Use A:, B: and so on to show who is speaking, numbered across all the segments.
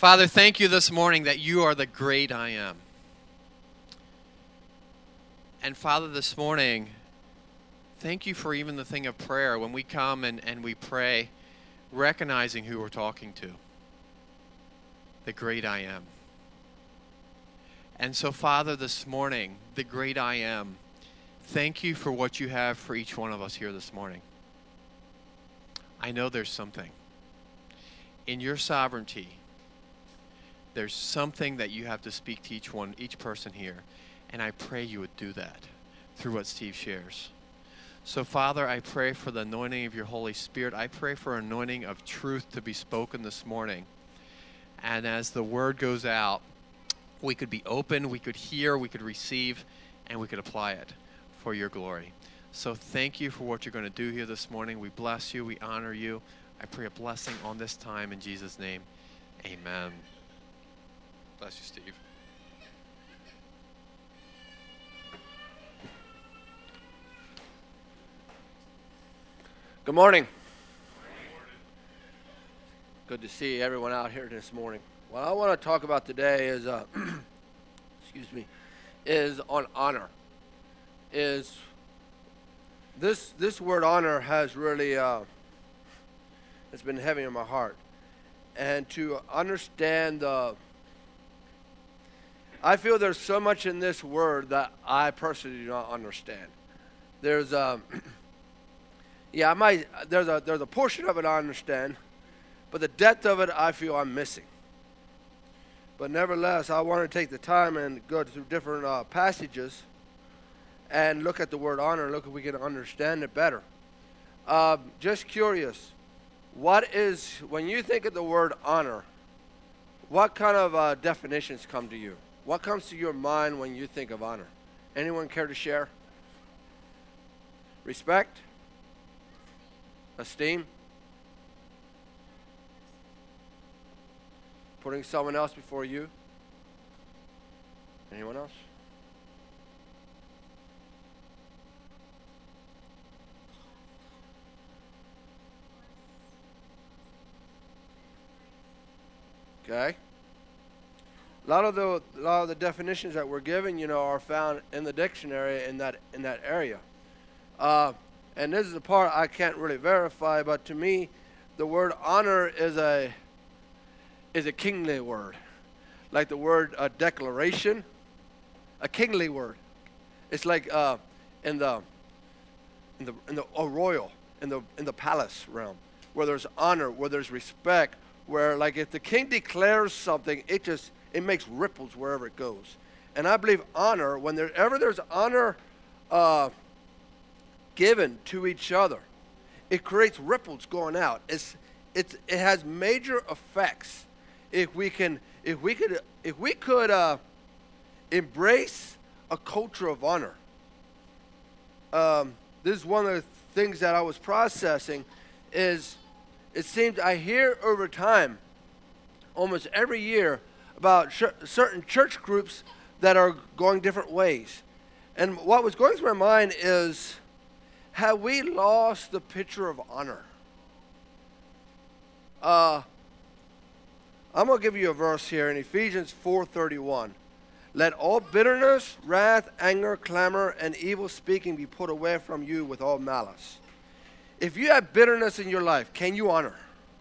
A: Father, thank you this morning that you are the great I am. And Father, this morning, thank you for even the thing of prayer when we come and we pray, recognizing who we're talking to. The great I am. And so, Father, this morning, the great I am, thank you for what you have for each one of us here this morning. I know there's something. In your sovereignty, there's something that you have to speak to each person here. And I pray you would do that through what Steve shares. So, Father, I pray for the anointing of your Holy Spirit. I pray for anointing of truth to be spoken this morning. And as the word goes out, we could be open, we could hear, we could receive, and we could apply it for your glory. So thank you for what you're going to do here this morning. We bless you. We honor you. I pray a blessing on this time in Jesus' name. Amen. Bless you, Steve.
B: Good morning. Good to see everyone out here this morning. What I want to talk about today is, is on honor. Is this word honor has really it's been heavy in my heart, and to understand I feel there's so much in this word that I personally do not understand. There's there's a portion of it I understand, but the depth of it I feel I'm missing. But nevertheless, I want to take the time and go through different passages and look at the word honor, look if we can understand it better. Just curious, when you think of the word honor, what kind of definitions come to you? What comes to your mind when you think of honor? Anyone care to share? Respect? Esteem? Putting someone else before you? Anyone else? Okay. A lot of the definitions that we're given, are found in the dictionary in that area. And this is the part I can't really verify, but to me, the word honor is a kingly word, like the word declaration, a kingly word. It's like in the royal, in the palace realm, where there's honor, where there's respect, where like if the king declares something, it makes ripples wherever it goes. And I believe honor, whenever there's honor given to each other, it creates ripples going out. It has major effects. If we could embrace a culture of honor. This is one of the things that I was processing. Is it seems I hear over time, almost every year, about certain church groups that are going different ways. And what was going through my mind is, have we lost the picture of honor? I'm going to give you a verse here in Ephesians 4:31. Let all bitterness, wrath, anger, clamor, and evil speaking be put away from you with all malice. If you have bitterness in your life, can you honor?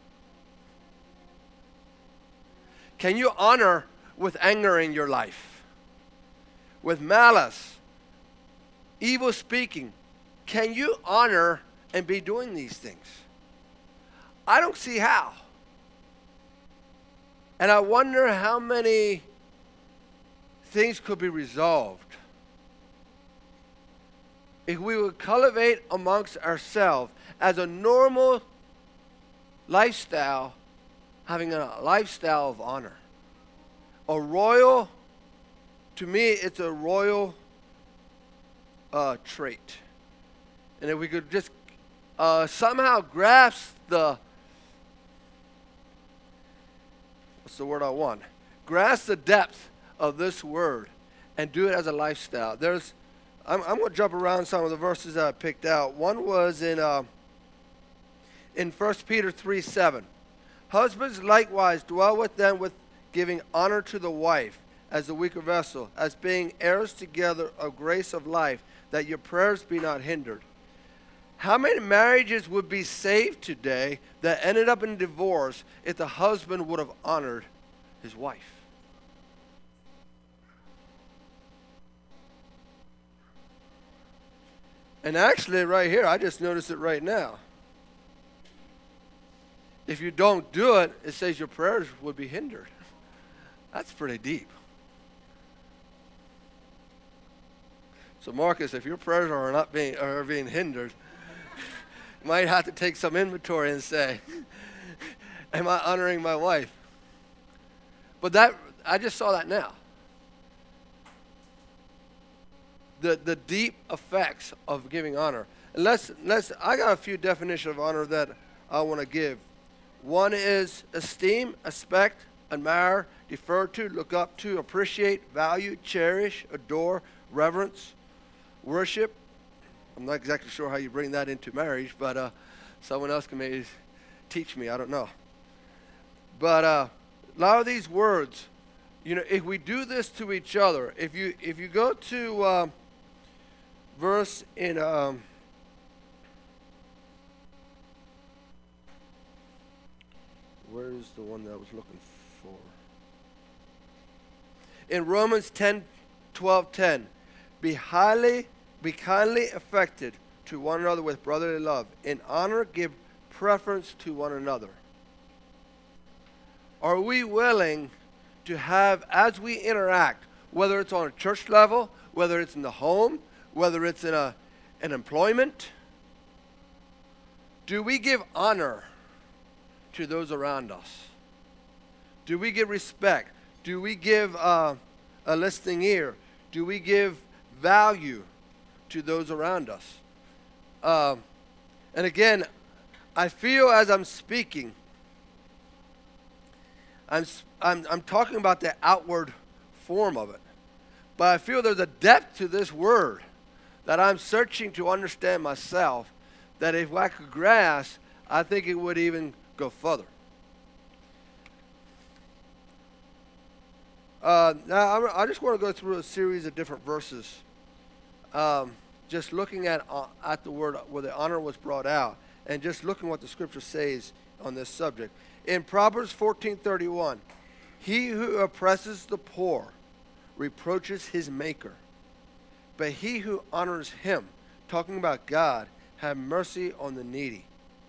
B: Can you honor with anger in your life? With malice, evil speaking, can you honor and be doing these things? I don't see how. And I wonder how many things could be resolved if we would cultivate amongst ourselves as a normal lifestyle, having a lifestyle of honor. A royal, to me, it's a royal trait. And if we could just somehow grasp what's the word I want? Grasp the depth of this word and do it as a lifestyle. I'm going to jump around some of the verses that I picked out. One was in 1 Peter 3:7. Husbands likewise dwell with them giving honor to the wife as the weaker vessel, as being heirs together of grace of life, that your prayers be not hindered. How many marriages would be saved today that ended up in divorce if the husband would have honored his wife? And actually, right here, I just noticed it right now. If you don't do it, it says your prayers would be hindered. That's pretty deep. So, Marcus, if your prayers are being hindered, you might have to take some inventory and say, am I honoring my wife? But that, I just saw that now. The deep effects of giving honor. And I got a few definitions of honor that I want to give. One is esteem, expect, admire, defer to, look up to, appreciate, value, cherish, adore, reverence, worship. I'm not exactly sure how you bring that into marriage, but someone else can maybe teach me. I don't know. But a lot of these words, if we do this to each other, if you go to verse in where is the one that I was looking for? In Romans 10:12-10, be kindly affected to one another with brotherly love. In honor, give preference to one another. Are we willing to have, as we interact, whether it's on a church level, whether it's in the home, whether it's in an employment, do we give honor to those around us? Do we give respect? Do we give a listening ear? Do we give value to those around us? And again, I feel as I'm speaking, I'm talking about the outward form of it. But I feel there's a depth to this word that I'm searching to understand myself, that if I could grasp, I think it would even go further. Now, I just want to go through a series of different verses, just looking at the word where the honor was brought out, and just looking what the scripture says on this subject. In Proverbs 14:31, he who oppresses the poor reproaches his maker, but he who honors him, talking about God, have mercy on the needy.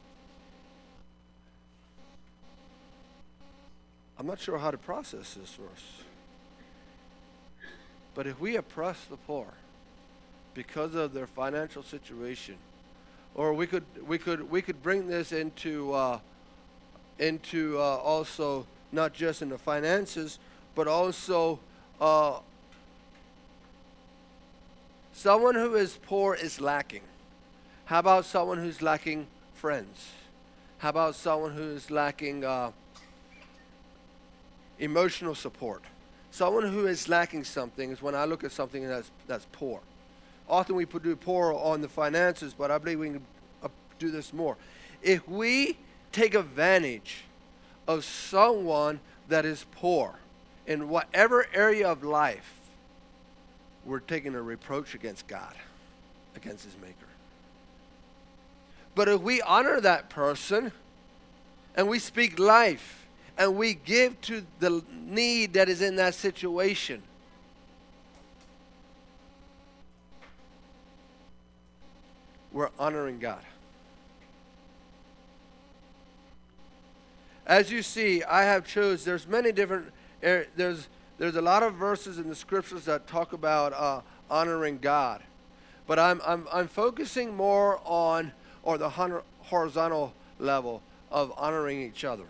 B: I'm not sure how to process this verse. But if we oppress the poor because of their financial situation, or we could bring this into also not just in the finances, but also someone who is poor is lacking. How about someone who's lacking friends? How about someone who is lacking emotional support? Someone who is lacking something is when I look at something that's poor. Often we do poor on the finances, but I believe we can do this more. If we take advantage of someone that is poor in whatever area of life, we're taking a reproach against God, against his maker. But if we honor that person and we speak life and we give to the need that is in that situation, we're honoring God. As you see, I have chose, there's many different, there's a lot of verses in the scriptures that talk about honoring God. But I'm focusing more on, or the horizontal level of honoring each other.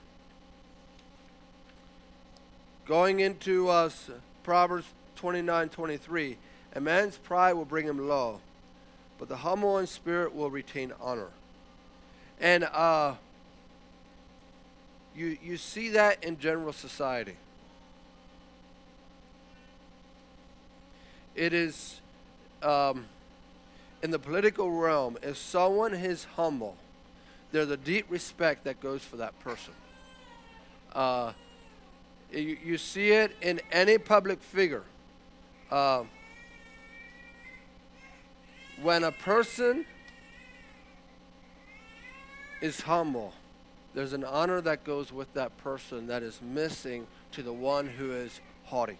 B: Going into Proverbs 29:23, a man's pride will bring him low, but the humble in spirit will retain honor. And you see that in general society. It is in the political realm, if someone is humble, there's a deep respect that goes for that person. You see it in any public figure. Uh, when a person is humble, there's an honor that goes with that person that is missing to the one who is haughty.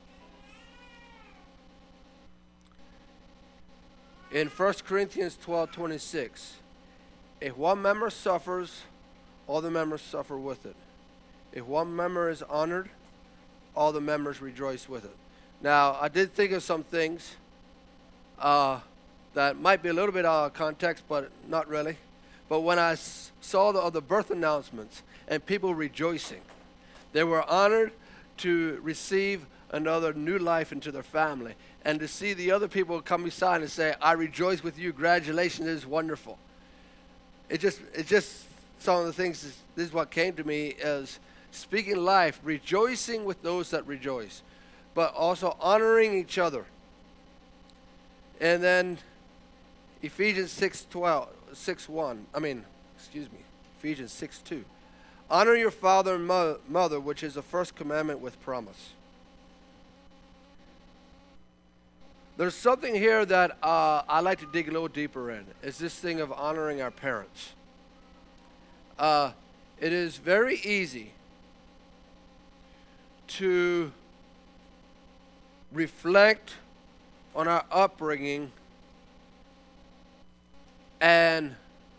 B: In 1 Corinthians 12:26, if one member suffers, all the members suffer with it. If one member is honored, all the members rejoice with it. Now, I did think of some things that might be a little bit out of context, but not really. But when I saw the birth announcements and people rejoicing, they were honored to receive another new life into their family. And to see the other people come beside and say, I rejoice with you, congratulations, it is wonderful. It just some of the things, this is what came to me as speaking life, rejoicing with those that rejoice, but also honoring each other. And then Ephesians 6:2. Honor your father and mother, which is the first commandment with promise. There's something here that I like to dig a little deeper in. It's this thing of honoring our parents. It is very easy to reflect on our upbringing and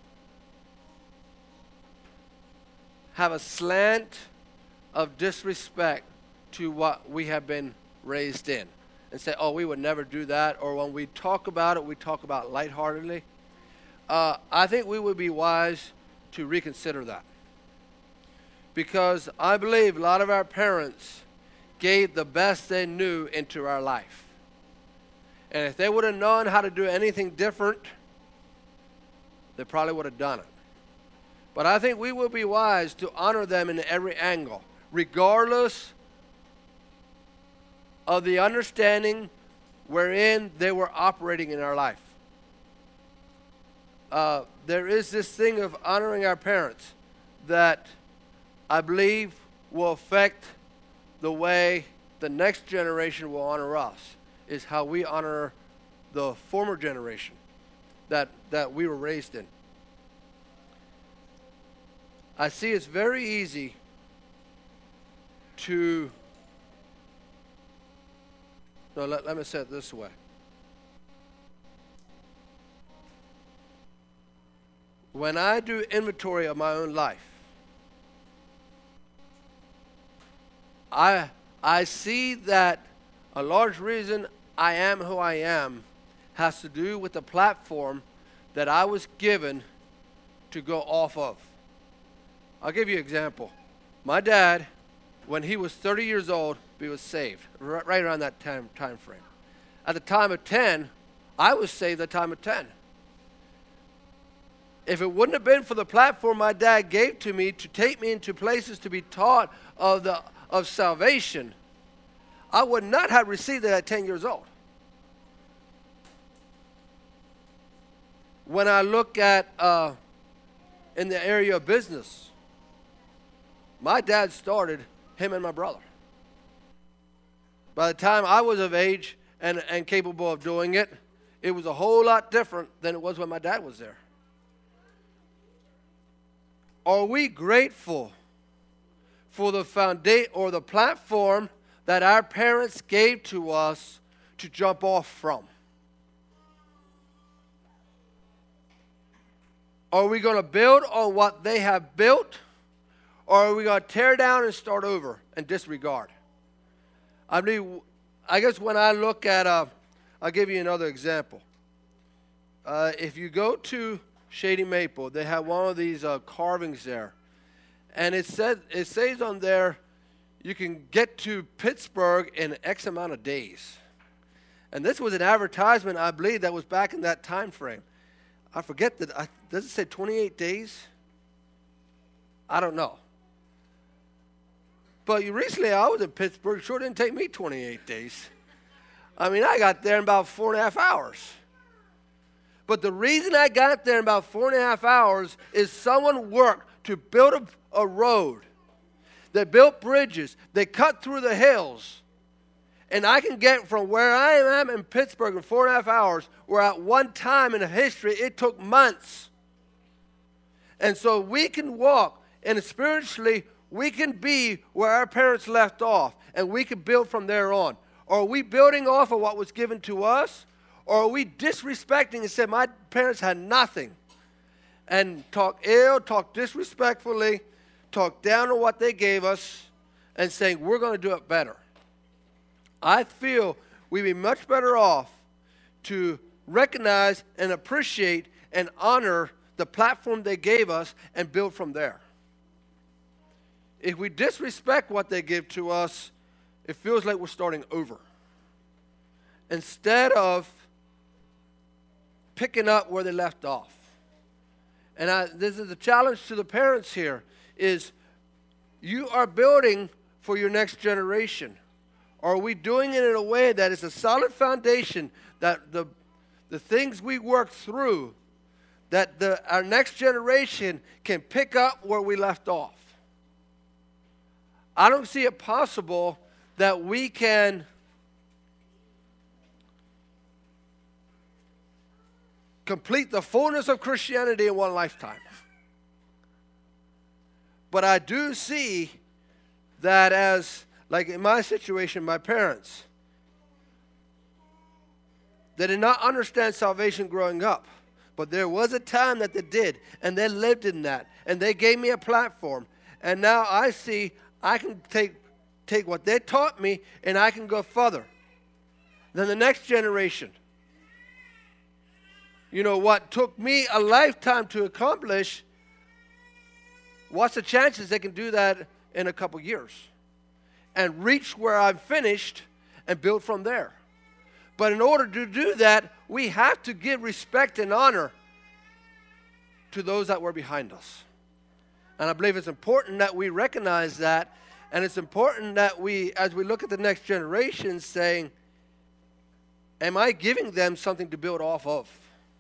B: have a slant of disrespect to what we have been raised in and say, oh, we would never do that, or when we talk about it, we talk about it lightheartedly. I think we would be wise to reconsider that, because I believe a lot of our parents gave the best they knew into our life. And if they would have known how to do anything different, they probably would have done it. But I think we will be wise to honor them in every angle, regardless of the understanding wherein they were operating in our life. There is this thing of honoring our parents that I believe will affect the way the next generation will honor us, is how we honor the former generation that we were raised in. I see it's very easy to, no, let me say it this way. When I do inventory of my own life, I see that a large reason I am who I am has to do with the platform that I was given to go off of. I'll give you an example. My dad, when he was 30 years old, he was saved, right around that time frame. At the time of 10, I was saved at the time of 10. If it wouldn't have been for the platform my dad gave to me to take me into places to be taught of salvation, I would not have received it at 10 years old. When I look at in the area of business, my dad started him and my brother. By the time I was of age and capable of doing it, it was a whole lot different than it was when my dad was there. Are we grateful for the foundation or the platform that our parents gave to us to jump off from? Are we going to build on what they have built, or are we going to tear down and start over and disregard? I mean, I guess when I look at, I'll give you another example. If you go to Shady Maple, they have one of these carvings there. And it says on there, you can get to Pittsburgh in X amount of days. And this was an advertisement, I believe, that was back in that time frame. I forget that. Does it say 28 days? I don't know. But recently I was in Pittsburgh. It sure didn't take me 28 days. I mean, I got there in about 4.5 hours. But the reason I got there in about 4.5 hours is someone worked to build a road They built bridges. They cut through the hills. And I can get from where I am in Pittsburgh in 4.5 hours, where at one time in history it took months. And so we can walk, and spiritually we can be where our parents left off, and we can build from there on. Or are we building off of what was given to us? Or are we disrespecting and saying, my parents had nothing? And talk ill, talk disrespectfully, talk down on what they gave us, and saying, we're going to do it better. I feel we'd be much better off to recognize and appreciate and honor the platform they gave us and build from there. If we disrespect what they give to us, it feels like we're starting over. Instead of picking up where they left off. And this is a challenge to the parents here, is you are building for your next generation. Are we doing it in a way that is a solid foundation, that the things we work through, that our next generation can pick up where we left off? I don't see it possible that we can complete the fullness of Christianity in one lifetime. But I do see that as, like in my situation, my parents, they did not understand salvation growing up. But there was a time that they did, and they lived in that. And they gave me a platform. And now I see I can take what they taught me, and I can go further than the next generation. You know, what took me a lifetime to accomplish, what's the chances they can do that in a couple years and reach where I'm finished and build from there? But in order to do that, we have to give respect and honor to those that were behind us. And I believe it's important that we recognize that, and it's important that we, as we look at the next generation, saying, am I giving them something to build off of?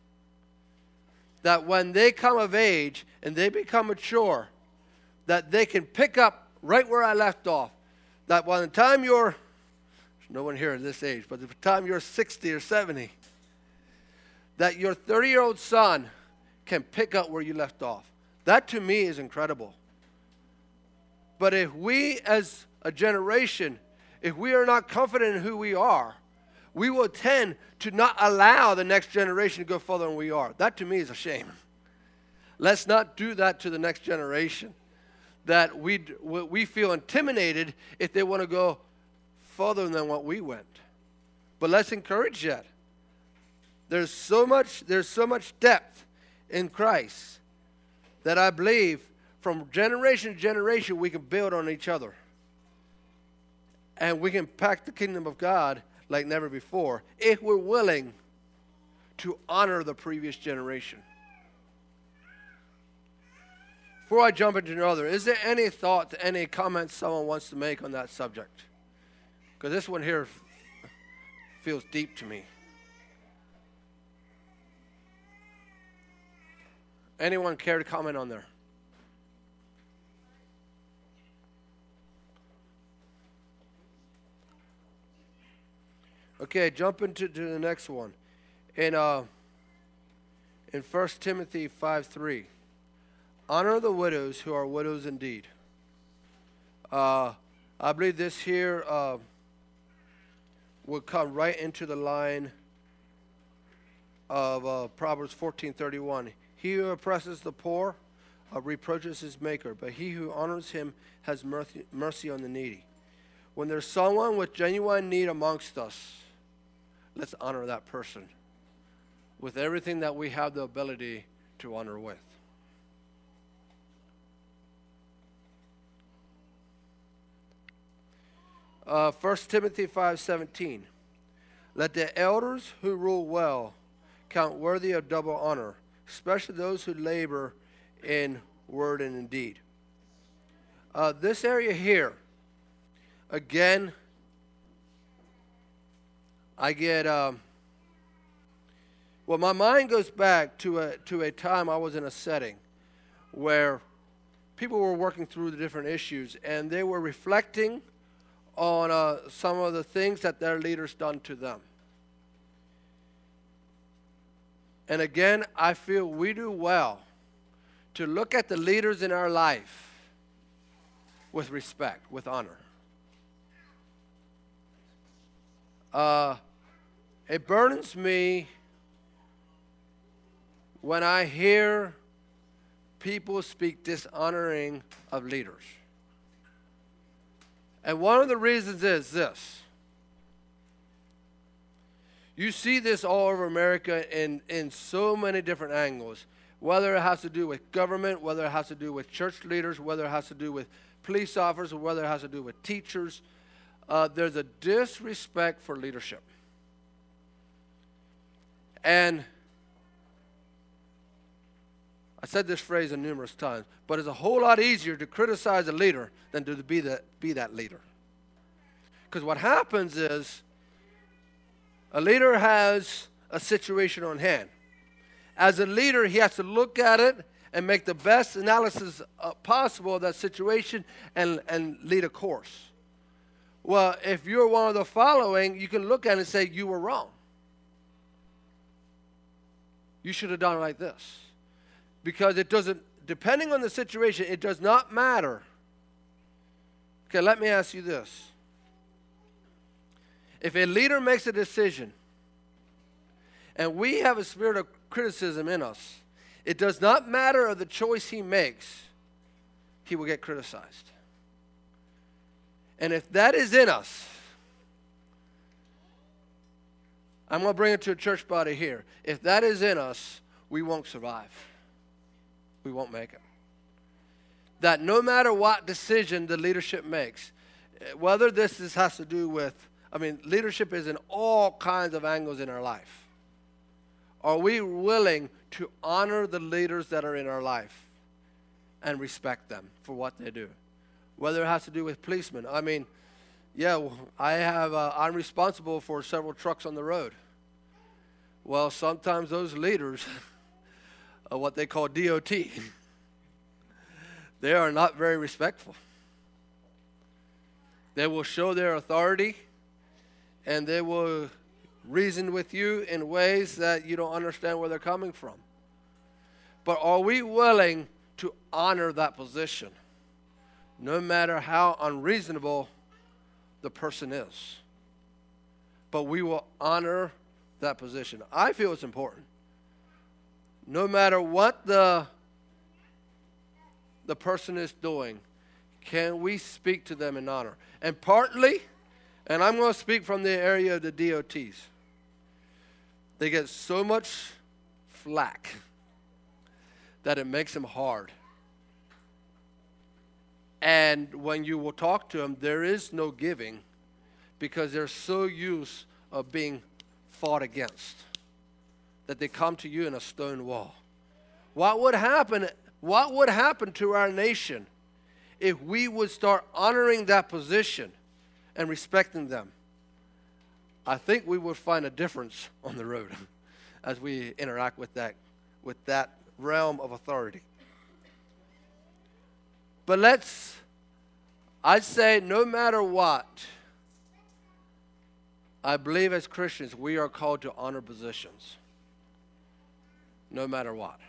B: That when they come of age and they become mature, that they can pick up right where I left off. That by the time there's no one here at this age, but by the time you're 60 or 70, that your 30-year-old son can pick up where you left off. That to me is incredible. But if we as a generation, if we are not confident in who we are, we will tend to not allow the next generation to go further than we are. That to me is a shame. Let's not do that to the next generation. That we feel intimidated if they want to go further than what we went. But let's encourage that. There's so much depth in Christ that I believe from generation to generation we can build on each other. And we can pack the kingdom of God like never before if we're willing to honor the previous generation. Before I jump into another, is there any thought, any comments someone wants to make on that subject? Because this one here feels deep to me. Anyone care to comment on there? Okay, jump into the next one. In 1 Timothy 5:3, honor the widows who are widows indeed. I believe this here would come right into the line of Proverbs 14:31. He who oppresses the poor reproaches his maker, but he who honors him has mercy on the needy. When there's someone with genuine need amongst us, let's honor that person with everything that we have the ability to honor with. Uh, 1 Timothy 5:17. Let the elders who rule well count worthy of double honor, especially those who labor in word and in deed. This area here, again, I get, my mind goes back to a time I was in a setting where people were working through the different issues, and they were reflecting on some of the things that their leaders done to them. And again, I feel we do well to look at the leaders in our life with respect, with honor. It burdens me when I hear people speak dishonoring of leaders. And one of the reasons is this. You see this all over America in so many different angles, whether it has to do with government, whether it has to do with church leaders, whether it has to do with police officers, or whether it has to do with teachers. There's a disrespect for leadership. And I said this phrase numerous times, but it's a whole lot easier to criticize a leader than to be that leader. Because what happens is a leader has a situation on hand. As a leader, he has to look at it and make the best analysis possible of that situation and lead a course. Well, if you're one of the following, you can look at it and say, you were wrong. You should have done it like this. Because it doesn't, depending on the situation, it does not matter. Okay, let me ask you this. If a leader makes a decision and we have a spirit of criticism in us, it does not matter of the choice he makes, he will get criticized. And if that is in us, I'm going to bring it to a church body here. If that is in us, we won't survive. We won't make it. That no matter what decision the leadership makes, whether this has to do with, leadership is in all kinds of angles in our life. Are we willing to honor the leaders that are in our life and respect them for what they do? Whether it has to do with policemen. I'm responsible for several trucks on the road. Well, sometimes those leaders are what they call DOT. They are not very respectful. They will show their authority, and they will reason with you in ways that you don't understand where they're coming from. But are we willing to honor that position, no matter how unreasonable the person is? But we will honor that position. I feel it's important. No matter what the person is doing, can we speak to them in honor? And partly, and I'm going to speak from the area of the DOTs, they get so much flack that it makes them hard. And when you will talk to them, there is no giving because they're so used of being fought against that they come to you in a stone wall. What would happen to our nation if we would start honoring that position and respecting them? I think we would find a difference on the road as we interact with that realm of authority. But I'd say no matter what, I believe as Christians we are called to honor positions. No matter what.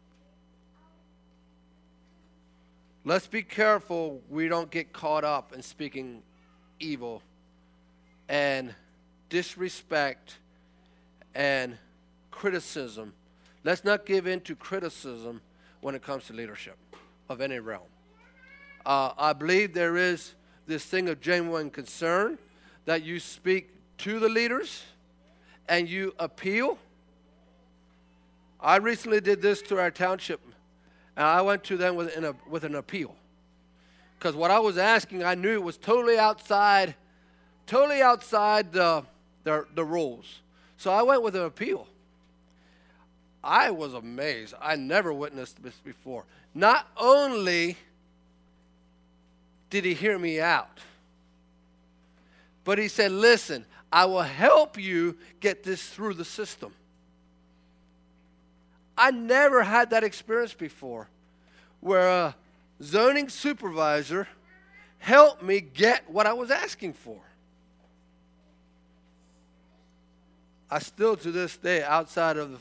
B: Let's be careful we don't get caught up in speaking evil and disrespect and criticism. Let's not give in to criticism when it comes to leadership of any realm. I believe there is this thing of genuine concern that you speak to the leaders and you appeal. I recently did this to our township, and I went to them with an appeal. Because what I was asking, I knew it was totally outside the rules. So I went with an appeal. I was amazed. I never witnessed this before. Not only did he hear me out, but he said, listen, I will help you get this through the system. I never had that experience before where zoning supervisor helped me get what I was asking for. I still, to this day, outside of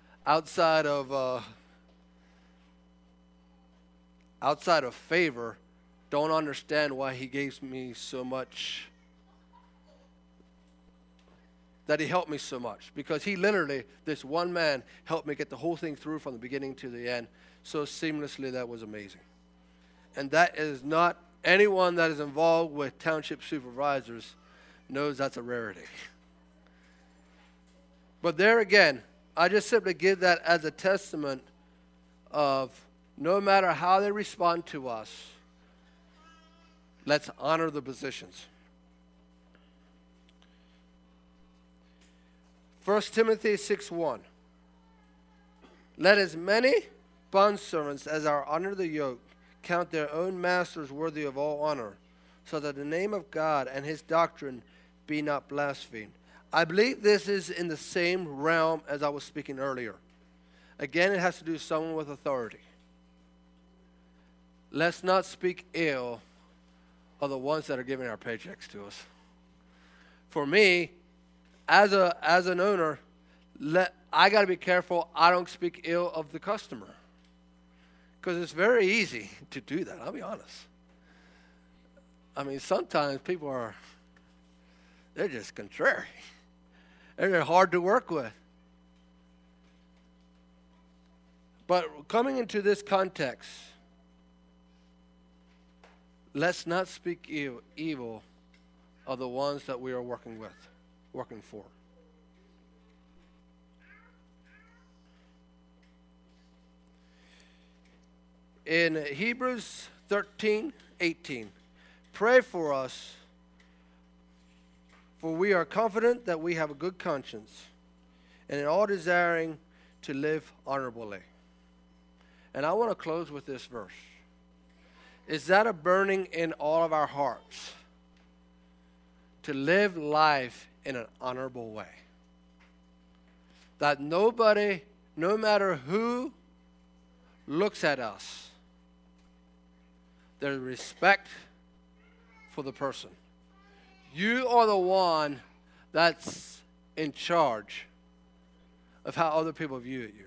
B: favor, don't understand why he gave me so much, that he helped me so much. Because he literally, this one man, helped me get the whole thing through from the beginning to the end so seamlessly. That was amazing. And that is not, anyone that is involved with township supervisors knows that's a rarity. But there again, I just simply give that as a testament of no matter how they respond to us, let's honor the positions. 1 Timothy 6:1. Let as many bondservants as are under the yoke count their own masters worthy of all honor, so that the name of God and his doctrine be not blasphemed. I believe this is in the same realm as I was speaking earlier. Again, it has to do with someone with authority. Let's not speak ill of the ones that are giving our paychecks to us. For me, as an owner, I got to be careful I don't speak ill of the customer. Because it's very easy to do that, I'll be honest. I mean, sometimes people they're just contrary. They're hard to work with. But coming into this context, let's not speak evil of the ones that we are working for. In Hebrews 13:18, pray for us, for we are confident that we have a good conscience, and in all desiring to live honorably. And I want to close with this verse. Is that a burning in all of our hearts to live life in an honorable way? That nobody, no matter who looks at us, there's respect for the person. You are the one that's in charge of how other people view you.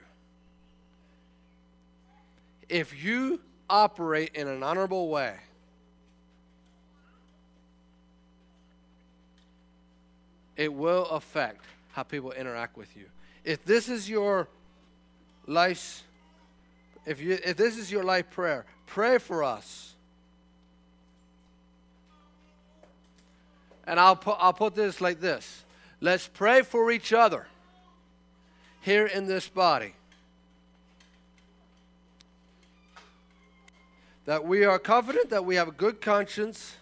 B: If you operate in an honorable way, it will affect how people interact with you. If this is your life's, if this is your life prayer, pray for us. And I'll put this like this. Let's pray for each other here in this body. That we are confident that we have a good conscience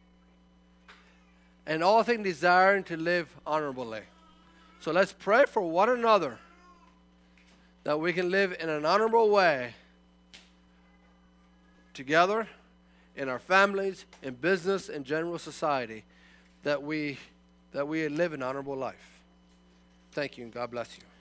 B: and all things desiring to live honorably. So let's pray for one another that we can live in an honorable way together, in our families, in business, in general society, that we live an honorable life. Thank you, and God bless you.